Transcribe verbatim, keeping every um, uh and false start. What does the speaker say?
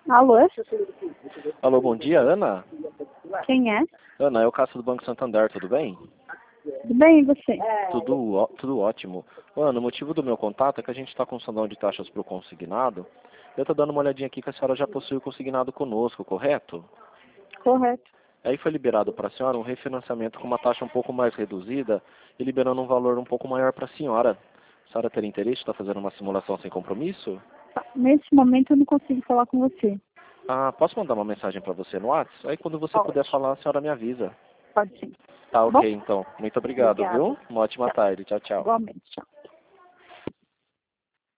Alô? Alô, bom dia, Ana? Quem é? Ana, é o Cássio do Banco Santander, tudo bem? Tudo bem, e você? Tudo, ó- tudo ótimo. Ana, o motivo do meu contato é que a gente está com um sondão de taxas para o consignado. Eu estou dando uma olhadinha aqui que a senhora já possui o consignado conosco, correto? Correto. Aí foi liberado para a senhora um refinanciamento com uma taxa um pouco mais reduzida e liberando um valor um pouco maior para a senhora. A senhora teria interesse de estar fazendo uma simulação sem compromisso? Tá, nesse momento eu não consigo falar com você. Ah, posso mandar uma mensagem para você no WhatsApp? Aí quando você Pode. puder falar, a senhora me avisa. Pode sim. Tá Tá bom? ok, então. Muito obrigado, Obrigada. viu? Uma ótima Tchau. tarde. Tchau, tchau. Igualmente. Tchau.